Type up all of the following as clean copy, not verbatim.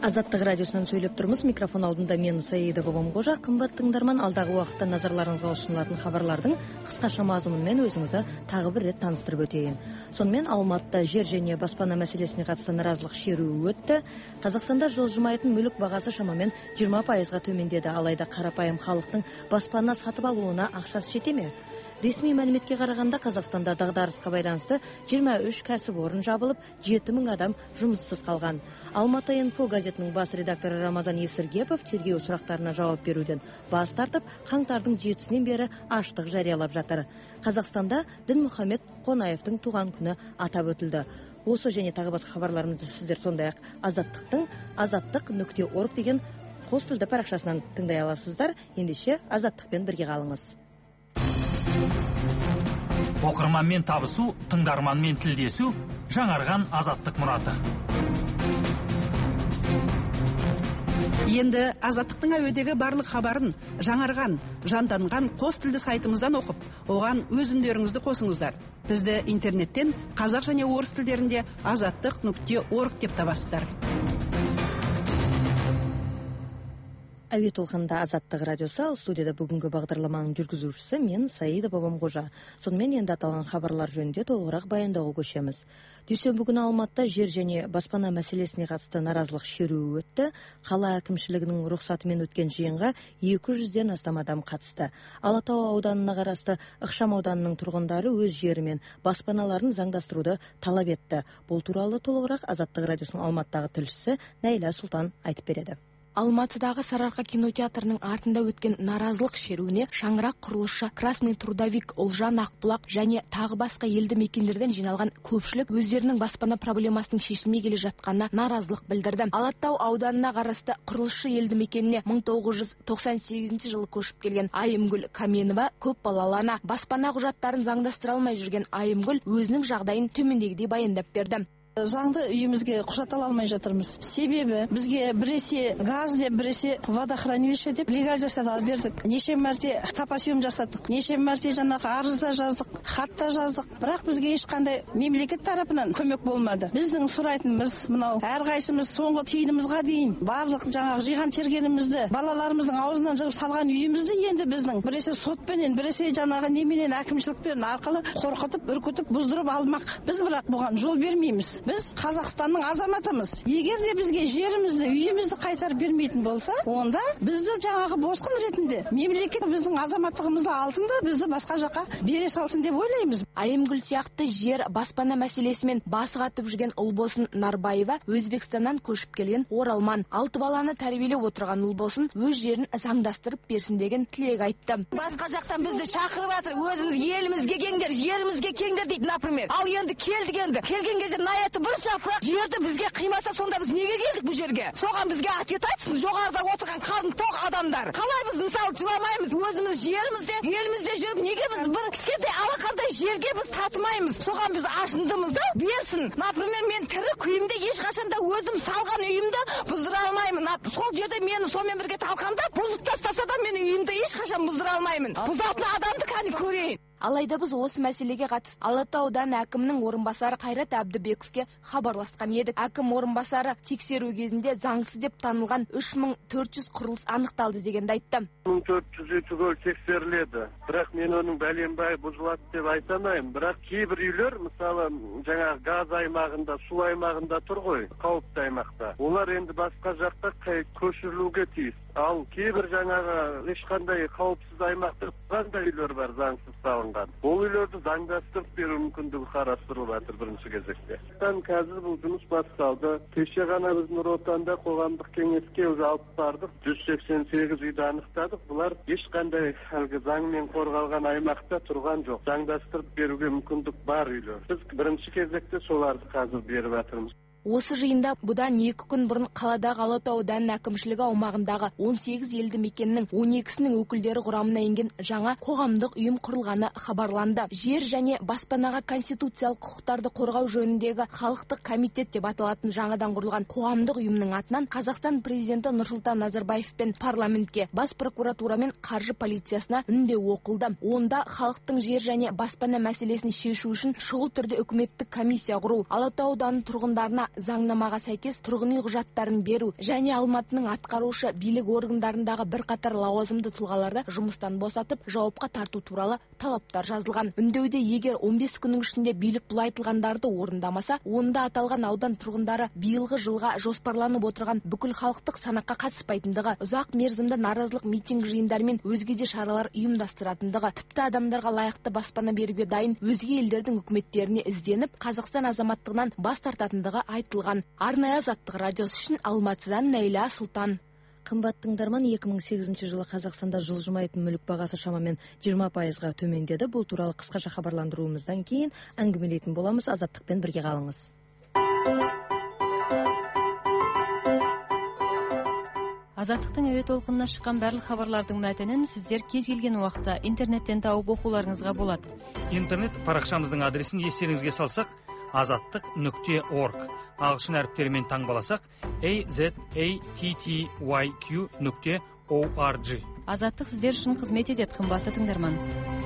Азаттық радиосынан сөйлеп тұрмыз. Микрофон алдында мен Саида Бабамқожа. Қымбат тыңдарман, алдағы уақытта назарларыңызға ұсынылатын хабарлардың қысқаша мазмұнымен өзіңізді тағы бір рет таныстырып өтейін. Сонымен Алматыда жер және баспана мәселесіне қатысты наразылық шеруі өтті. Қазақстанда жылжымайтын мүлік бағасы шамамен 20%-ға төмендеді. Алайда қарапайым халықтың баспана сатып алуына ақшасы жете ме? Ресми мәліметке қарағанда Қазақстанда дағдарысқа байланысты 23 кәсіпорын жабылып, 7000 адам жұмыссыз қалған. Алматы Инфо газетінің бас редакторы Рамазан Есіргепов тергеу сұрақтарына жауап беруден бас тартып, қаңтардың 7-сінен бері аштық жариялап жатыр. Қазақстанда Дінмұхамед Қонаевтың туған күні атап өтілді. Осы және тағы басқа хабарларымызды сіздер сондай-ақ Азаттықтың azаттық.org деген қос тілді парақшасынан тыңдай аласыздар. Ендеше Азаттықпен бірге қалыңыз. Оқырманмен табысу, тыңдарманмен тілдесу, жаңарған азаттық мұраты. Енді Азаттықтың әуедегі барлық хабарын жаңарған, жанданған қос тілді сайтымыздан оқып, оған өз үндеріңізді қосыңыздар. Бізді интернеттен қазақ және орыс тілдерінде azаттық.org деп табасыздар. Әуе толқынында Азаттық радиосы, ал студияда бүгінгі бағдарламаның жүргізушісі мен Саида Бабамқожа. Сонымен енді аталған хабарлар жөнінде толығырақ баяндауға көшеміз. Дүйсенбі күні Алматыда жер және баспана мәселесіне қатысты наразылық шеруі өтті. Қала әкімшілігінің рұқсатымен өткен жиынға 200-ден астам адам қатысты. Алатау ауданына қарасты Ықшам ауданының тұрғындары өз жері мен баспаналарын заңдастыруды талап етті. Бұл туралы толығырақ Азаттық радиосының Алматыдағы тілшісі Нәйлә Сұлтан айтып береді. Алматыдағы Сарыарқа кинотеатрының артында өткен наразылық шеруіне шаңырақ құрылысшы, Красный Трудовик, Ұлжан, Ақбұлақ және тағы басқа елді мекендерден жиналған көпшілік өздерінің баспана проблемасының шешілмей келе жатқанына наразылық білдірді. Алатау ауданына қарасты құрылысшы елді мекеніне 1998 жылы көшіп келген Айымгүл Каменова көп балалы ана. Баспана құжаттарын заңдастыра алмай жүрген Айымгүл өзінің жағдайын төмендегідей баяндап берді. Заңды үйімізге құжат ала алмай жатырмыз. Себебі бізге біресе газ деп, біресе водохранилище деп легаль жасап алып бердік. Неше мәрте топосъем жасадық, неше мәрте жаңағы арызда жаздық, хатта жаздық. Бірақ бізге ешқандай мемлекет тарапынан көмек болмады. Біздің сұрайтынымыз мынау, әрқайсымыз соңғы тиынымызға дейін барлық жаңағы жиған тергенімізді, балаларымыздың аузынан жырып салған үйімізді енді біздің біресе сотпенен, біресе жаңағы неменен әкімшілікпен арқылы қорқытып, үркітіп, бұздырып алмақ. Біз бірақ бұған жол бермейміз. Біз Қазақстанның азаматымыз. Егер де бізге жерімізді, үйімізді қайтарып бермейтін болса, онда бізді жаңағы босқын ретінде мемлекет біздің азаматтығымызды алсын да бізді басқа жаққа бере салсын деп ойлаймыз. Айымгүл сияқты жер баспана мәселесімен басы қатып жүрген Ұлбосын Нарбаева Өзбекстаннан көшіп келген оралман. 6 баланы тәрбиелеп отырған Ұлбосын өз жерін заңдастырып берсін деген тілек айтты. Басқа жақтан бізді шақырып жатыр, өзіңіз елімізге кеңдер, жерімізге кеңдер дейді, например. Ал енді келдік енді. Келген кезде бір жапырақ жерді бізге қимаса, сонда біз неге келдік бұл жерге? Соған бізге ответ айтсын, жоғарыда отырған қалың тоқ адамдар. Қалай біз мысалы жыламаймыз, өзіміз жерімізде, елімізде жүріп, неге біз бір кішкентай алақандай жерге біз татымаймыз? Соған біз ашындымыз да берсін. Например, мен тірі күйімде ешқашанда өзім салған үйімді бұздыра алмаймын. Сол жерде мені сонымен бірге талқандап, бұзып тастаса да мен үйімді ешқашан бұздыра алмаймын. Бұзатын адамды кәне көрейін. Алайда біз осы мәселеге қатысты Алатау ауданы әкімінің орынбасары Қайрат Әбдібековке хабарласқан едік. Әкім орынбасары тексеру кезінде заңсыз деп танылған 3400 құрылыс анықталды дегенді айтты. 1400 түгел тексеріледі. Бірақ мен оның бәленбай бұзылады деп айта алмаймын. Бірақ кейбір үйлер, мысалы, жаңағы газ аймағында, су аймағында тұр ғой, қауіпті аймақта. Олар енді басқа жақта көшірілуге тиіс. Ал кейбір жаңағы ешқандай қауіпсіз аймақта тұрған үйлер бар, заңсыз салынған. Ол үйлерді заңдастырып беру мүмкіндігі қарастырылып жатыр бірінші кезекте. Қазір бұл жұмыс басталды. Кеше ғана біз Нұр Отанда қоғамдық кеңеске алып бардық. 188 үйді анықтадық. Бұлар ешқандай заңмен қорғалған аймақта тұрған жоқ. Заңдастырып беруге мүмкіндік бар үйлер. Біз бірінші кезекте соларды қазір беріп жатырмыз. Осы жиында бұдан 2 күн бұрын қаладағы Алатау ауданының әкімшілігі аумағындағы 18 елді мекеннің 12-сінің өкілдері құрамына енген жаңа қоғамдық ұйым құрылғаны хабарланды. Жер және баспанаға конституциялық құқықтарды қорғау жөніндегі халықтық комитет деп аталатын жаңадан құрылған қоғамдық ұйымның атынан Қазақстан президенті Нұрсұлтан Назарбаев пен парламентке, бас прокуратура мен қаржы полициясына үндеу оқылды. Онда халықтың жер және баспана мәселесін шешу үшін шұғыл түрде үкіметтік комиссия құру, Алатау ауданының тұрғындарына заңнамаға сәйкес тұрғын үй құжаттарын беру және Алматының атқарушы билік органдарындағы бірқатар лауазымды тұлғаларды жұмыстан босатып, жауапқа тарту туралы талаптар жазылған. Үндеуде егер 15 күннің ішінде билік бұл айтылғандарды орындамаса, онда аталған аудан тұрғындары биылғы жылға жоспарланып отырған бүкіл халықтық санаққа қатыспайтындығы, ұзақ мерзімді наразылық митинг жиындары мен өзге де шаралар ұйымдастыратындығы, тіпті адамдарға лайықты баспана беруге дайын өзге елдердің үкіметтеріне ізденіп, Қазақстан азаматтығынан бас тартатындығы айтылған. Арнайы Азаттық радиосы үшін Алматыдан Нәйла Сұлтан. Қымбат тыңдарман, 2008 жылы Қазақстанда жылжымайтын мүлік бағасы шамамен 20%-ға төмендеді. Бұл туралы қысқаша хабарландыруымыздан кейін әңгімелейтін боламыз. Азаттықпен бірге қалыңыз. Азаттықтың әуе толқынына шыққан барлық хабарлардың мәтінін сіздер кез келген уақытта интернеттен тауып оқуларыңызға болады. Интернет парақшамыздың адресін естеріңізге салсақ, azattiq.org. Ағылшын әріптерімен таңбаласақ, azattyq.org. Азаттық сіздер үшін қызмет етеді, қымбатты тыңдарман.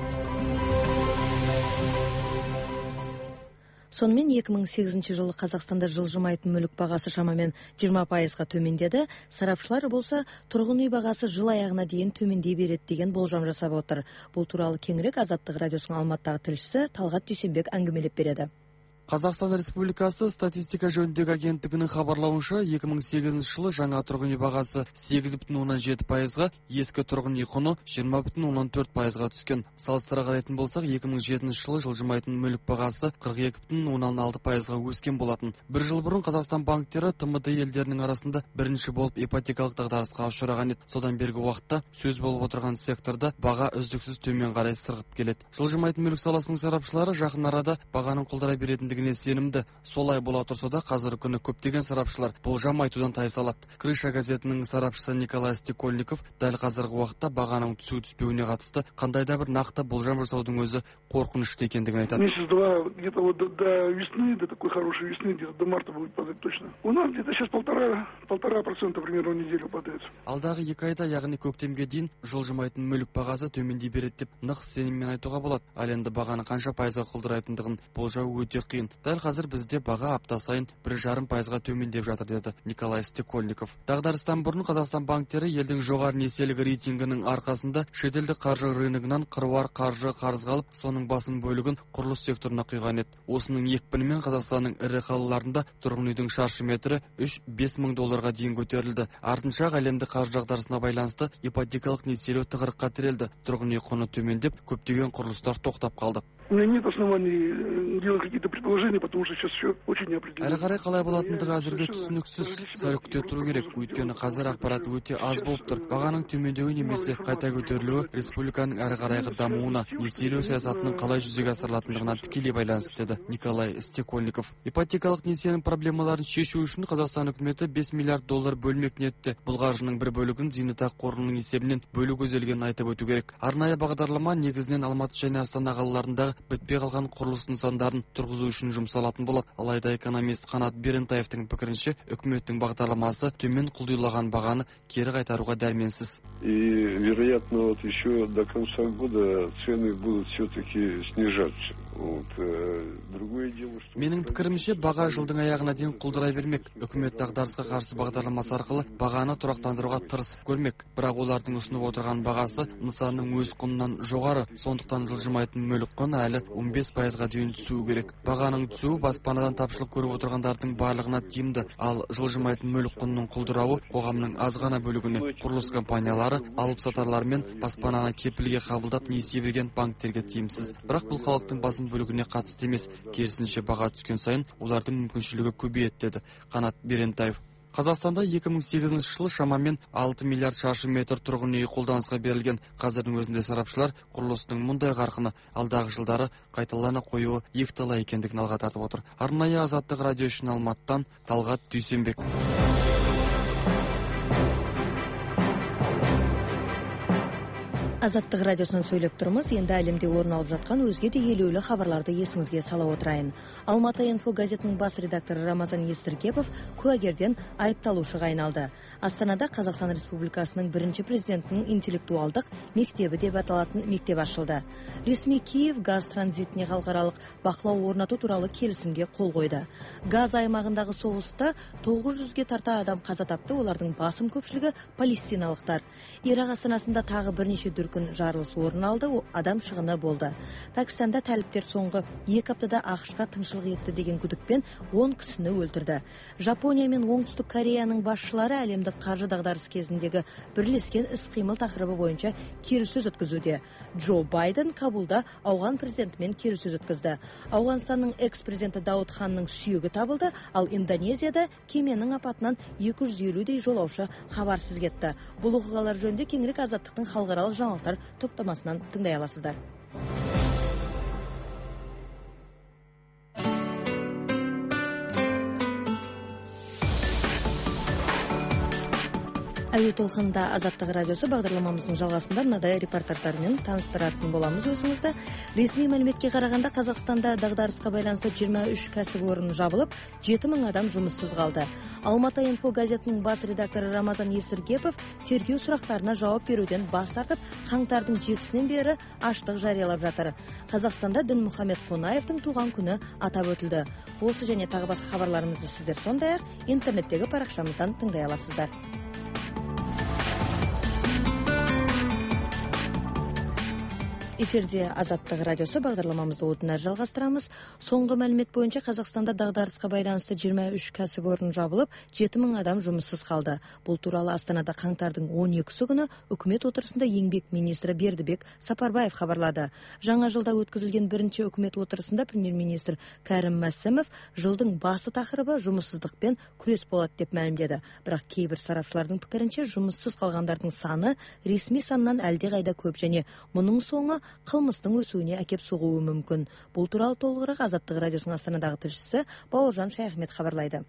Сонымен 2008 жылы Қазақстанда жылжымайтын мүлік бағасы шамамен 20%-ға төмендеді. Сарапшылар болса, тұрғын үй бағасы жыл аяғына дейін төмендей береді деген болжам жасап отыр. Бұл туралы кеңірек Азаттық радиосының Алматыдағы тілшісі Талғат Дүйсенбек әңгімелеп береді. Қазақстан Республикасы статистика жөніндегі агенттігінің хабарлауынша 2008 жылы жаңа тұрғын үй бағасы 8,7%-ға, ескі тұрғын үй құны 20,4%-ға түскен. Салыстыра қарайтын болсақ, 2007 жылы жылжымайтын мүлік бағасы 42,6%-ға өскен болатын. Бір жыл бұрын Қазақстан банктері ТМД елдерінің арасында бірінші болып ипотекалық дағдарысқа ұшыраған еді. Содан бергі уақытта сөз болып отырған секторда баға үздіксіз төмен қарай сырғып келеді. Жылжымайтын мүлік саласының сарапшылары жақын арада бағаның құлдырай беретіндігіне сенімді. Солай бола тұрса да, қазіргі күні көптеген сарапшылар болжам айтудан тайсалады. Крыша газетінің сарапшысы Николай Стекольников дәл қазіргі уақытта бағаның түсу-түспеуіне қатысты қандай да бір нақты болжам жасаудың өзі қорқынышты екендігін айтады. Месяц-два, где-то вот до весны, до такой хорошей весны, где-то до марта будет падать точно. У нас где-то сейчас 1,5% примерно в неделю падает. Алдағы 2 айда, яғни көктемге дейін жылжымайтын мүлік бағасы төмендей береді деп нық сеніммен айтуға болады. Ал енді бағаны қанша пайызға құлдырайтындығын болжау өте қиын. Дәл қазір бізде баға апта сайын 1,5%-ға төмендеп жатыр, деді Николай Стекольников. Дағдарыстан бұрын Қазақстан банктері елдің жоғары несиелік рейтингінің арқасында шетелдік қаржы рыногынан қыруар қаржы қарызға алып, соның басым бөлігін құрылыс секторына құйған еді. Осының екпінімен Қазақстанның ірі қалаларында тұрғын үйдің шаршы метрі 3-5 мың долларға дейін көтерілді. Артынша әлемдік қаржы дағдарысына байланысты ипотекалық несиелеу тығырыққа тірелді. Тұрғын үй құны төмендеп, көптеген құрылыстар тоқтап қалды. У меня нет оснований делать какие-то предположения, потому что сейчас все очень неопределенно. Әрі қарай қалай болатындығы әзірге түсініксіз. Сәл күте тұру керек, өйткені қазір ақпарат өте аз болып тұр. Бағаның төмендеуі немесе қайта көтерілуі республиканың әрі қарайғы дамуына, несиелеу саясатының қалай жүзеге асырылатындығына тікелей байланысты, деді Николай Стекольников. Ипотекалық несиенің проблемаларын шешу үшін Қазақстан үкіметі 5 миллиард доллар бөлмек ниетте. Бұл қаржының бір бөлігін зейнетақы қорының есебінен бөлу көзделгенін айтып өту керек. Арнайы бағдарлама негізінен Алматы және Астана қалаларындағы бітпей қалған құрылыс нысандарын тұрғызу үшін жұмсалатын болады. Алайда экономист Қанат Берентаевтың пікірінше, үкіметтің бағдарламасы төмен құлдилаған бағаны кері қайтаруға дәрменсіз. И, вероятно, вот еще до конца года цены будут все-таки снижаться. Менің пікірімше, баға жылдың аяғына дейін құлдырай бермек. Үкімет дағдарысқа қарсы бағдарламасы арқылы бағаны тұрақтандыруға тырысып көрмек. Бірақ олардың ұсынып отырған бағасы нысанның өз құнынан жоғары. Сондықтан жылжымайтын мүлік құны әлі 15%-ға дейін түсуі керек. Бағаның түсуі баспанадан тапшылық көріп отырғандардың барлығына тиімді. Ал жылжымайтын мүлік құнының құлдырауы қоғамның аз ғана бөлігіне. Құрылыс компаниялары, алып сатарлар мен баспананы кепілге қабылдап несие берген банктерге тиімсіз. Бірақ бұл халықтың басым бөлігіне қатысты емес, керісінше баға түскен сайын олардың мүмкіншілігі көбейеді, деді Қанат Берентаев. Қазақстанда 2008 жылы шамамен 6 миллиард шаршы метр тұрғын үй қолданысқа берілген. Қазірдің өзінде сарапшылар құрылыстың мұндай қарқыны алдағы жылдары қайталана қоюы екіталай екендігін алға тартып отыр. Арнайы Азаттық радио үшін Алматыдан Талғат Дүйсенбек. Азаттық радиосынан сөйлеп тұрмыз. Енді әлемде орын алып жатқан өзге де елеулі хабарларды есіңізге сала отырайын. Алматы инфо газетінің бас редакторы Рамазан Естіркепов куәгерден айыпталушыға айналды. Астанада Қазақстан Республикасының бірінші президентінің интеллектуалдық мектебі деп аталатын мектеп ашылды. Ресми Киев газ транзитіне халықаралық бақылау орнату туралы келісімге қол қойды. Газ аймағындағы соғыста 900-ге тарта адам қаза тапты, олардың басым көпшілігі палестиналықтар. Ирақ астанасында тағы бірнеше дүркін жарылыс орын алды, адам шығыны болды. Пәкістанда тәліптер соңғы 2 аптада ақш-қа тыңшылық етті деген күдікпен 10 кісіні өлтірді. Жапония мен Оңтүстік Кореяның басшылары әлемдік қаржы дағдарыс кезіндегі бірлескен іс-қимыл тақырыбы бойынша келіссөз өткізуде. Джо Байден Кабулда ауған президентімен келіссөз өткізді. Ауғанстанның экс-президенті Дауд Ханның сүйегі табылды, ал Индонезияда кеменің апатынан 250-дей жолаушы хабарсыз кетті. Бұл оқиғалар жөнінде кеңірек Азаттықтың халықаралық жаңалықтар топтамасынан тыңдай аласыздар. Әуе толқынында Азаттық радиосы бағдарламамыздың жалғасында мынадай репортаждармен таныстыратын боламыз өзіңізді. Ресми мәліметке қарағанда Қазақстанда дағдарысқа байланысты 23 кәсіпорын жабылып, 7000 адам жұмыссыз қалды. Алматы инфо газетінің бас редакторы Рамазан Естіркепов тергеу сұрақтарына жауап беруден бас тартып, қаңтардың 7-сінен бері аштық жариялап жатыр. Қазақстанда Дінмұхамед Қонаевтың туған күні атап өтілді. Осы және тағы басқа хабарларымызды сіздер сондай-ақ интернеттегі парақшамыздан тыңдай аласыздар. Эфирде Азаттық радиосы бағдарламамызды одан әрі жалғастырамыз. Соңғы мәлімет бойынша Қазақстанда дағдарысқа байланысты 23 кәсіпорын жабылып, 7000 адам жұмыссыз қалды. Бұл туралы Астанада қаңтардың 12-сі күні үкімет отырысында еңбек министрі Бердібек Сапарбаев хабарлады. Жаңа жылда өткізілген бірінші үкімет отырысында премьер-министр Кәрім Мәсімов жылдың басты тақырыбы жұмыссыздықпен күрес болады деп мәлімдеді. Бірақ кейбір сарапшылардың пікірінше жұмыссыз қалғандардың саны ресми саннан әлдеқайда көп және мұның соңы қылмыстың өсуіне әкеп соғуы мүмкін. Бұл туралы толығырақ Азаттық радиосының Астанадағы тілшісі Бауыржан Шаяхмет хабарлайды.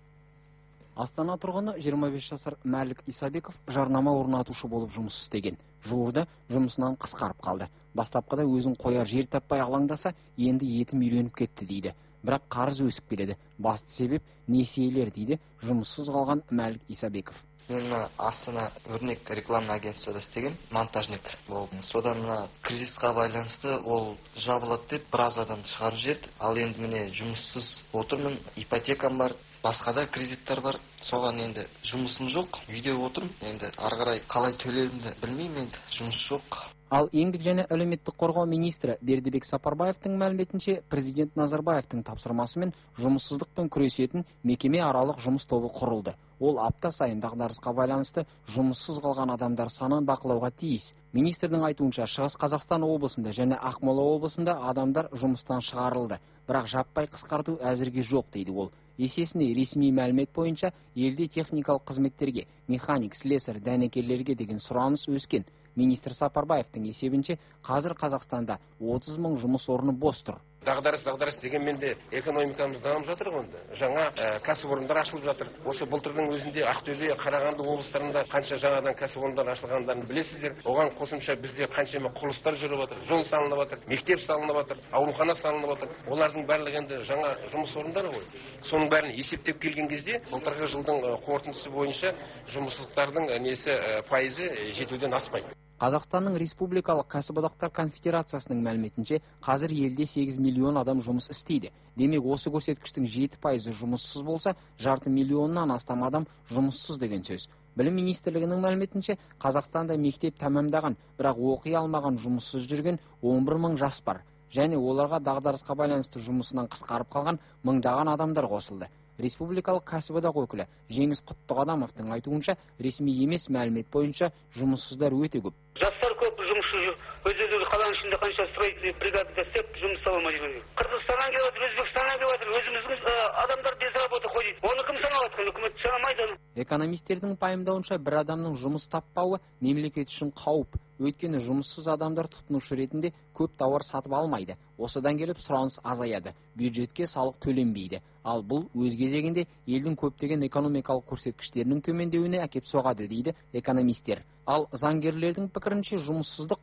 Астана тұрғыны 25 жасар Мәлік Исабеков жарнама орнатушы болып жұмыс істеген. Жуырда жұмысынан қысқарып қалды. Бастапқыда өзін қояр жер таппай алаңдаса, енді етім үйреніп кетті дейді. Бірақ қарыз өсіп келеді. Басты себеп несиелер дейді жұмыссыз қалған Мәлік Исабеков. Мен Астана өрнек рекламный агентствода істеген, монтажник болдым. Содан кризисқа байланысты ол жабылады деп біраз адам шығарып жіберді. Ал енді міне жұмыссыз отырмын, ипотекам бар, басқа да кредиттер бар. Соған енді жұмысым жоқ, үйде отырмын. Енді ары қарай қалай төлерімді білмеймін, енді жұмыс жоқ. Ал еңбек және әлеуметтік қорғау министрі Бердібек Сапарбаевтың мәліметінше, президент Назарбаевтың тапсырмасымен жұмыссыздықпен күресетін мекеме аралық жұмыс тобы құрылды. Ол апта сайын дағдарысқа байланысты жұмыссыз қалған адамдар санын бақылауға тиіс. Министрдің айтуынша, Шығыс Қазақстан облысында және Ақмола облысында адамдар жұмыстан шығарылды, бірақ жаппай қысқарту әзірге жоқ дейді ол. Есесіне ресми мәлімет бойынша елде техникалық қызметтерге, механик, слесарь, дәнекерлерге деген сұраныс өскен. Министр Сапарбаевтың есебінше, қазір Қазақстанда 30 000 жұмыс орны бос тұр. Дағдарыс дегенмен де экономикамыз дамып жатыр ғой. Жаңа кәсіпорындар ашылып жатыр. Осы былтырдың өзінде Ақтөбе, Қарағанды облыстарында қанша жаңадан кәсіпорындар ашылғандарын білесіздер. Оған қосымша бізде қаншама құрылыстар жүріп жатыр, жол салынып жатыр, мектеп салынып жатыр, аурухана салынып жатыр. Олардың барлығы енді жаңа жұмыс орындары ғой. Соның бәрін есептеп келген кезде, былтырғы жылдың қорытындысы бойынша жұмыссыздықтардың пайызы жетуден аспайды. Қазақстанның Республикалық кәсіподақтар конфедерациясының мәліметінше, қазір елде 8 миллион адам жұмыс істейді. Демек, осы көрсеткіштің 7% жұмыссыз болса, 500 000-нан астам адам жұмыссыз деген сөз. Білім министрлігінің мәліметінше, Қазақстанда мектеп тәмамдаған, бірақ оқи алмаған жұмыссыз жүрген 11 000 жас бар. Және оларға дағдарысқа байланысты жұмысынан қысқарып қалған мыңдаған адамдар қосылды. Республикалық кәсіподақ өкілі Жеңіс Құттықадамовтың айтуынша, ресми емес мәлімет бойынша жұмыссыздар өте көп. Жастар көп, жұмыссыз жоқ. Өздері қаланың ішінде қанша строительный бригада істеп, жұмыс таба алмай жүр. Қырғызстаннан келіп жатыр, Өзбекстаннан келіп жатыр. Өзіміздің адамдар без работы ходит. Оны кім санап жатқан? Үкімет санамайды. Экономистердің пайымдауынша, бір адамның жұмыс таппауы мемлекет үшін қауіп. Өйткені жұмыссыз адамдар тұтынушы ретінде көп тауар сатып алмайды. Осыдан келіп сұраныс азаяды, бюджетке салық төленбейді. Ал бұл өз кезегінде елдің көптеген экономикалық көрсеткіштерінің төмендеуіне әкеп соғады дейді экономистер. Ал заңгерлердің пікірінше, жұмыссыздық қылмыс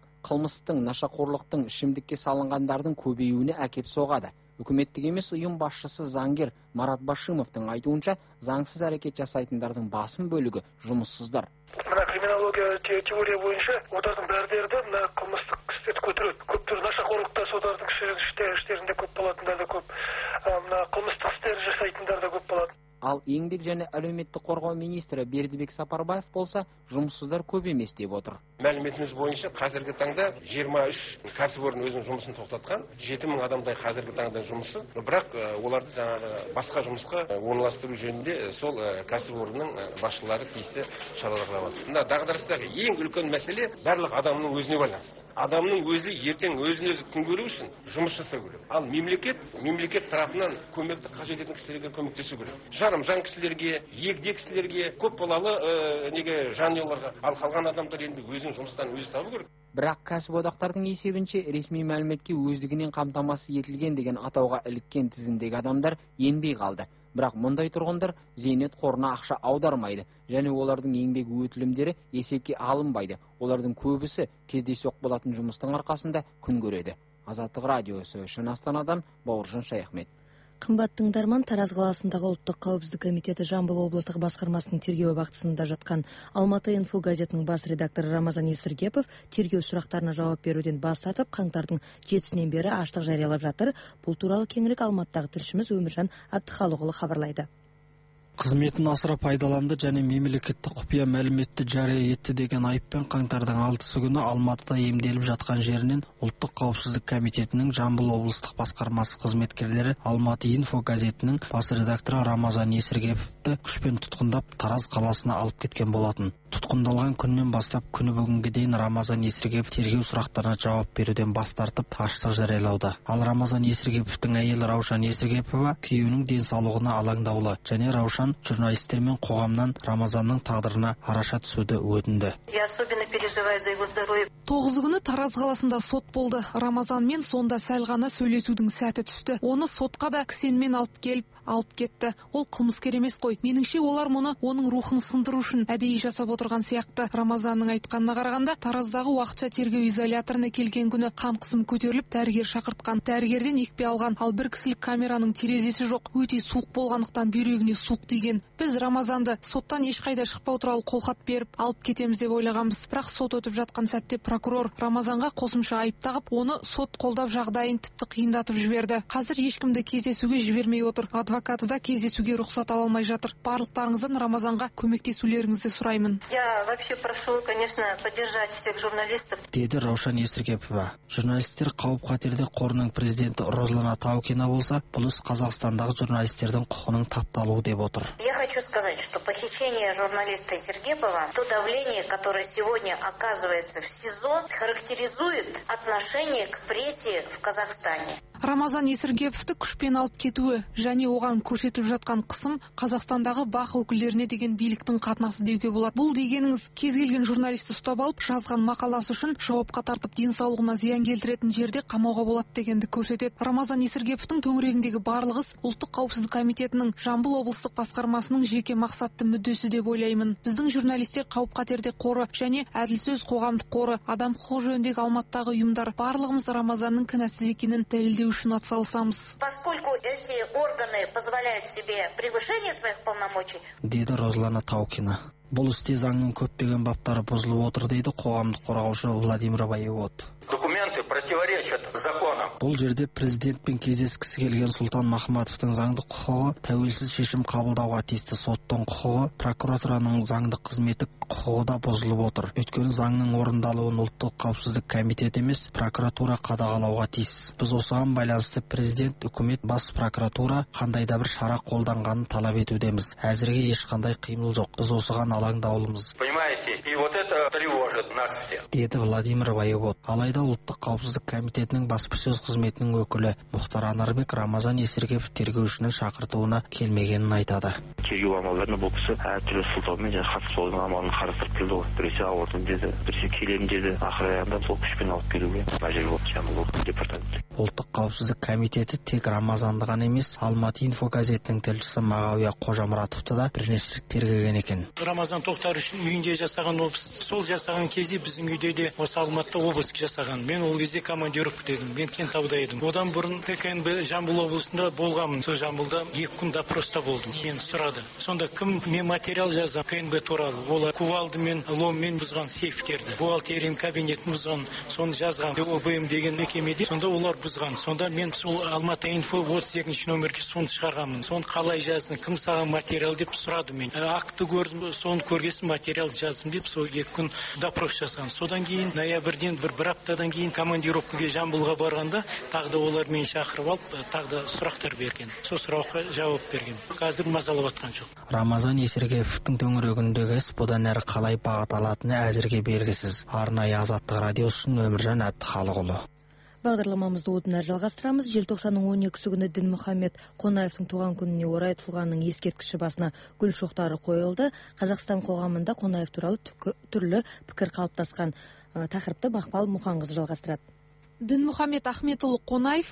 қылмыстың, нашақорлықтың, ішімдікке салынғандардың көбеюіне әкеп соғады. Үкіметтік емес ұйым басшысы заңгер Марат Башимовтың айтуынша, заңсыз әрекет жасайтындардың басым бөлігі жұмыссыздар. Мына криминология теория бойынша одардың бәрдері мына қылмыстық істерді көтереді. Көптер нашақорлықта содардың іштерінде көп болатындар да көп. Мына қылмыстық істер жасайтындар да көп болады. Ал еңбек және әлеуметтік қорғау министрі Бердібек Сапарбаев болса, жұмыссыздар көп емес деп отыр. Мәліметіміз бойынша қазіргі таңда 23 кәсіпорын өзінің жұмысын тоқтатқан, 7000 адамдай қазіргі таңда жұмысы, бірақ оларды жаңағы басқа жұмысқа орналастыру жөнінде сол кәсіпорынның басшылары тиісті шаралар алады. Мына дағдарыстағы ең үлкен мәселе барлық адамның өзіне байланысты. Адамның өзі ертең өзін-өзі күн көру үшін жұмыс жасау керек. Ал мемлекет тарапынан көмекті қажет ететін кісілерге көмектесу керек. Жарымжан кісілерге, егде кісілерге, көп балалы жанұяларға, ал қалған адамдар енді өзінің жұмыстан өзі табу керек. Бірақ кәсіподақтардың есебінше ресми мәліметке өздігінен қамтамасыз етілген деген атауға іліккен тізімдегі адамдар енбей қалды. Бірақ мұндай тұрғындар зейнет қорына ақша аудармайды, және олардың еңбек өтілімдері есепке алынбайды. Олардың көбісі кездейсоқ болатын жұмыстың арқасында күн көреді. Азаттық радиосы үшін Астанадан Бауыржан Шаяхмет. Қымбат тыңдарман, Тараз қаласындағы ұлттық қауіпсіздік комитеті Жамбыл облыстық басқармасының тергеу бақытысында жатқан Алматы инфо газетінің бас редакторы Рамазан Есіргепов тергеу сұрақтарына жауап беруден бас тартып, қаңтардың 7-сінен бері аштық жариялап жатыр. Бұл туралы кеңірек Алматыдағы тілшіміз Өміржан Әбдіхалықұлы хабарлайды. Қызметін асыра пайдаланды және мемлекеттік құпия мәліметті жария етті деген айыппен қаңтардың 6-сы күні Алматыда емделіп жатқан жерінен ұлттық қауіпсіздік комитетінің Жамбыл облыстық басқармасы қызметкерлері Алматы инфо газетінің бас редакторы Рамазан Есіргеповті күшпен тұтқындап Тараз қаласына алып кеткен болатын. Тұтқындалған күннен бастап күні бүгінге дейін Рамазан Есіргепов тергеу сұрақтарына жауап беруден бас тартып аштық жариялауда. Ал Рамазан Есіргеповтің әйелі Раушан Есіргепова күйеуінің денсаулығына алаңдаулы, және Раушан журналистер мен қоғамнан Рамазанның тағдырына араша түсуді өтінді. 9 күні Тараз қаласында сот болды. Рамазанмен сонда сәл ғана сөйлесудің сәті түсті. Оны сотқа да кісенмен алып кетті. Ол қылмыскер емес қой. Меніңше олар мұны оның рухын сындыру үшін әдейі жасап отырған сияқты. Рамазанның айтқанына қарағанда, Тараздағы уақытша тергеу изоляторына келген күні қан қысымы көтеріліп, дәрігер шақыртқан. Дәрігерден екпе алған, ал бір кісілік камераның терезесі жоқ. Өте суық болғандықтан бүйрегіне суық тиген. Біз Рамазанды соттан ешқайда шықпау туралы қолхат беріп, алып кетеміз деп ойлағанбыз. Бірақ сот өтіп жатқан сәтте прокурор Рамазанға қосымша айып тағып, оны сот қолдап жағдайын тіпті қиындатып жіберді. Қазір ешкімді кездесуге жібермей отыр. Адвокаты да кездесуге рұқсат ала алмай жатыр. Барлықтарыңыздан Рамазанға көмектесулеріңізді сұраймын. Я вообще прошу, конечно, поддержать всех журналистов. Деді Раушан Есіргепова. Журналистер қауіп-қатерде қорының президенті Розлана Таукина болса, бұл іс Қазақстандағы журналистердің құқының тапталуы деп отыр. Я хочу сказать, что похищение журналиста Есіргепова, то давление, которое сегодня оказывается в СИЗО, характеризует отношение к прессе в Казахстане. Рамазан Есіргеповті күшпен алып кетуі және оған көрсетіліп жатқан қысым Қазақстандағы бақ өкілдеріне деген биліктің қатынасы деуге болады. Бұл дегеніңіз кез келген журналисті ұстап алып, жазған мақаласы үшін жауапқа тартып, денсаулығына зиян келтіретін жерде қамауға болады дегенді көрсетеді. Рамазан Есіргеповтің төңірегіндегі барлық іс ұлттық қауіпсіздік комитетінің Жамбыл облыстық басқармасының жеке мақсатты мүддесі деп ойлаймын. Біздің журналистер қауіп-қатерде қоры және әділ сөз қоғамдық қоры, адам құқығы жөніндегі Алматыдағы ұйымдар барлығымыз Рамазанның кінәсіз екенін дәлелдеу үшін атсалысамыз. Поскольку эти органы позволяют себе превышение своих полномочий, деді Розлана Таукина. Бұл істе заңның көптеген баптары бұзылып отыр дейді қоғамдық қорғаушы Владимир Воевод. Документы противоречат законам. Бұл жерде президентпен кездескісі келген Сұлтан Махматовтың заңды құқығы, тәуелсіз шешім қабылдауға тиісті соттың құқығы, прокуратураның заңды қызметі құқығы да бұзылып отыр. Өйткені заңның орындалуын ұлттық қауіпсіздік комитет емес, прокуратура қадағалауға тиіс. Біз осыған байланысты президент, үкімет, бас прокуратура қандай да бір шара қолданғанын талап етудеміз. Әзірге ешқандай қимыл жоқ. Біз осыған алаңдаулымыз. Понимаете, и вот это тревожит нас всех. Деді Владимир Воевод. Алайда ұлттық қауіпсіздік комитетінің баспасөз қызметінің өкілі Мұхтар Анарбек Рамазан Есіргепов тергеушінің шақыртуына келмегенін айтады. Тергеу амалдарына бұл кісі әртүрлі сылтаумен қатысып оның амалын қарастырып келді ғой. Біресе ауырдым деді, біресе келем деді. Ақыр аяғында сол күшпен алып келуге мәжбүр болды Жамбыл департаменті. Ұлттық қауіпсіздік комитеті тек Рамазанды ғана емес, Алматы инфо газетінің тілшісі Мағауия Қожамұратовты да бірнеше рет тергеген екен. Рамазан Тоқтар үшін үйінде жасаған облыс. Сол жасаған кезде біздің үйде де осы Алматы облысқа жасаған. Мен ол кезде командировка дедім. Мен Кентауда едім. Одан бұрын ТКНБ Жамбыл облысында болғанмын. Сол Жамбылда 2 күн допроста болдым. Енді сұрады. Сонда кім мен материал жазам КНБ туралы? Олар кувалды мен ломмен бұзған сейфтерді. Бухгалтерияның кабинетін бұзған, соны жазған. ОБМ деген мекемеде сонда олар бұзған. Сонда мен сол Алматы инфо 32 нөмірге соны шығарғанмын. Соны қалай жаздың? Кім саған материал деп сұрады мен. Акты көрдім, соны көргесін материал жаздым деп сол 2 күн допрос жасаған. Содан кейін ноябрьден бір аптадан кейін командировкаға Жамбылға барғанда тағы да олар мені шақырып алып, тағы да сұрақтар берген. Сол сұраққа жауап берген. Қазір мазалап атқан жоқ. Рамазан Есіргеевтің төңірегіндегі іс бұдан әрі қалай бағыт алатыны әзірге белгісіз. Арнайы Азаттық радиосы үшін Өміржан Әбдіхалықұлы. Бағдарламамызды одан әрі жалғастырамыз. Желтоқсанның 12-сі күні Дінмұхамед Қонаевтың туған күніне орай тұлғаның ескерткіші басына гүл шоқтары қойылды. Қазақстан қоғамында Қонаев туралы түрлі пікір қалыптасқан. Тақырыпты Мақпал Мұханқызы жалғастырады. Дінмұхамед Ахметұлы Қонаев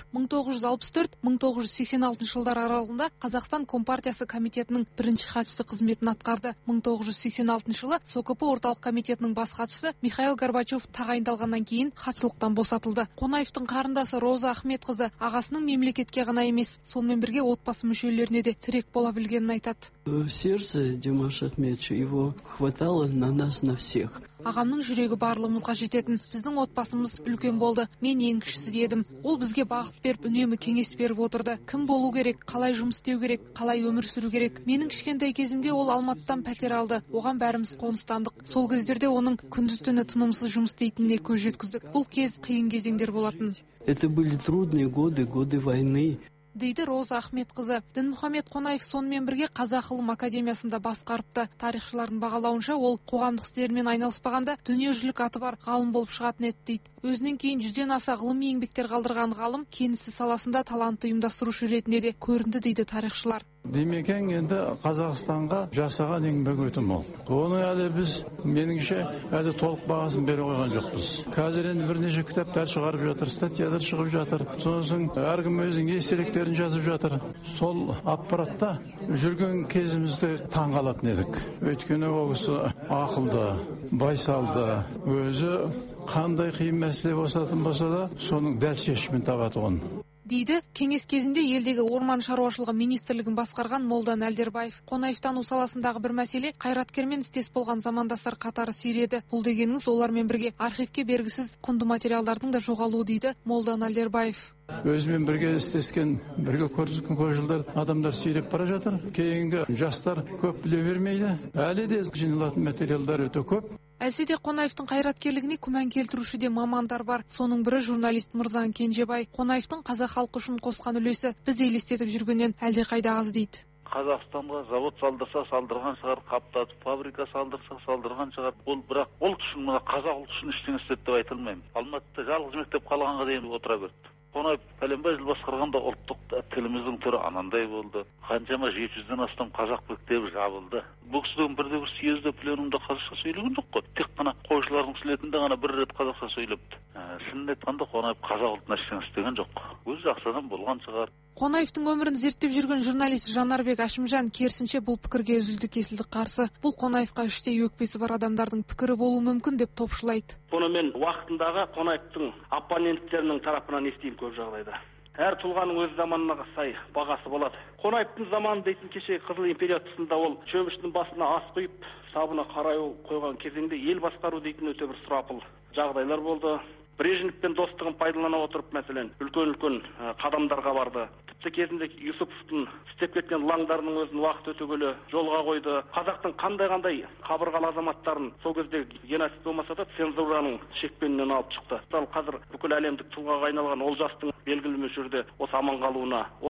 1964-1986 жылдар аралығында Қазақстан Компартиясы комитетінің бірінші хатшысы қызметін атқарды. 1986 жылы СОКП орталық комитетінің бас хатшысы Михаил Горбачев тағайындалғаннан кейін хатшылықтан босатылды. Қонаевтың қарындасы Роза Ахметқызы ағасының мемлекетке ғана емес, сонымен бірге отбасы мүшелеріне де тірек бола білгенін айтады. Сердце Димаша Ахметовича его хватало на нас на всех. Ағамның жүрегі барлығымызға жететін. Біздің отбасымыз үлкен болды. Мен ең кішісі едім. Ол бізге бағыт беріп, үнемі кеңес беріп отырды. Кім болу керек, қалай жұмыс істеу керек, қалай өмір сүру керек. Менің кішкентай кезімде ол Алматыдан пәтер алды. Оған бәріміз қоныстандық. Сол кездерде оның күндіз-түні тынымсыз жұмыс істейтініне көз жеткіздік. Бұл кез қиын кезеңдер болатын. Это были трудные годы, годы войны. Дейді Роза Ахметқызы. Дінмұхамед Қонаев сонымен бірге Қазақ ғылым академиясында басқарыпты. Тарихшылардың бағалауынша ол қоғамдық істермен айналыспағанда дүниежүзілік аты бар ғалым болып шығатын еді дейді. Өзінен кейін 100-ден аса ғылыми еңбектер қалдырған ғалым кеңістік саласында талантты ұйымдастырушы ретінде де көрінді дейді тарихшылар. Демекең енді Қазақстанға жасаған еңбек өте мол. Оны әлі біз, меніңше, әлі толық бағасын бере қойған жоқпыз. Қазір енді бірнеше кітаптар шығарып жатыр, статьялар шығып жатыр. Сосын әркім өзінің естеліктерін жазып жатыр. Сол аппаратта жүрген кезімізде таңғалатын едік. Өйткені ол кісі ақылды, байсалды, өзі қандай қиын мәселе болатын болса да, соның дәл шешімін табатұғын. Дейді кеңес кезінде елдегі орман шаруашылығы министрлігін басқарған Молдан Әлдербаев. Қонаевтану саласындағы бір мәселе қайраткермен істес болған замандастар қатары сиреді. Бұл дегеніңіз олармен бірге архивке бергісіз құнды материалдардың да жоғалуы дейді Молдан Әлдербаев. Өзімен бірге істескен, бірге көріскен көп жылдар адамдар сиреп бара жатыр. Кейінгі жастар көп біле бермейді. Әлі де жиналатын материалдар өте көп. Әлсе де Қонаевтың қайраткерлігіне күмән келтіруші де мамандар бар. Соның бірі журналист Мырзан Кенжебай. Қонаевтың қазақ халқы үшін қосқан үлесі біз елестетіп жүргеннен әлде қайда аз дейді. Қазақстанға завод салдырса салдырған шығар, қаптатып фабрика салдырса салдырған шығар. Ол бірақ ұлт үшін, мына қазақ ұлт үшін ештеңе істеді деп айта алмаймын. Алматыда жалғыз мектеп қалғанға дейін отыра берді. Қонаев пәленбай жыл басқарғанда ұлттық тіліміздің түрі анандай болды. Қаншама 700-ден астам қазақ мектебі жабылды. Бұл кісіден бірде бір съезде пленумда қазақша сөйлеген жоқ қой. Тек қана қойшылардың слетінде ғана бір рет қазақша сөйлепті. Шынын айтқанда Қонаев қазақ ұлтына ештеңе істеген жоқ. Өзі жақсы адам болған шығар. Қонаевтың өмірін зерттеп жүрген журналист Жанарбек Ашимжан керісінше бұл пікірге үзілді-кесілді қарсы. Бұл Қонаевқа іштей өкпесі бар адамдардың пікірі болуы мүмкін деп топшылайды. Бұны мен уақытындағы Қонаевтың оппоненттерінің тарапынан естеймін көп жағдайда. Әр тұлғаның өз заманына сай бағасы болады. Қонаевтың заманы дейтін кеше Қызыл империя тұсында ол шөміштің басына ас құйып, сабына қарай қойған кезеңде ел басқару дейтін өте бір сұрапыл жағдайлар болды. Брежневпен достығын пайдалана отырып, мәселен, үлкен қадамдарға барды. Тіпті кезінде Юсуповтың істеп кеткен лаңдарының өзін уақыт өте келе жолға қойды. Қазақтың қандай қабырғалы азаматтарын сол кезде геноцид болмаса да цензураның шекпенінен алып шықты. Қазір бүкіл әлемдік тұлғаға айналған Олжастың белгілі мөлшерде осы аман қалуына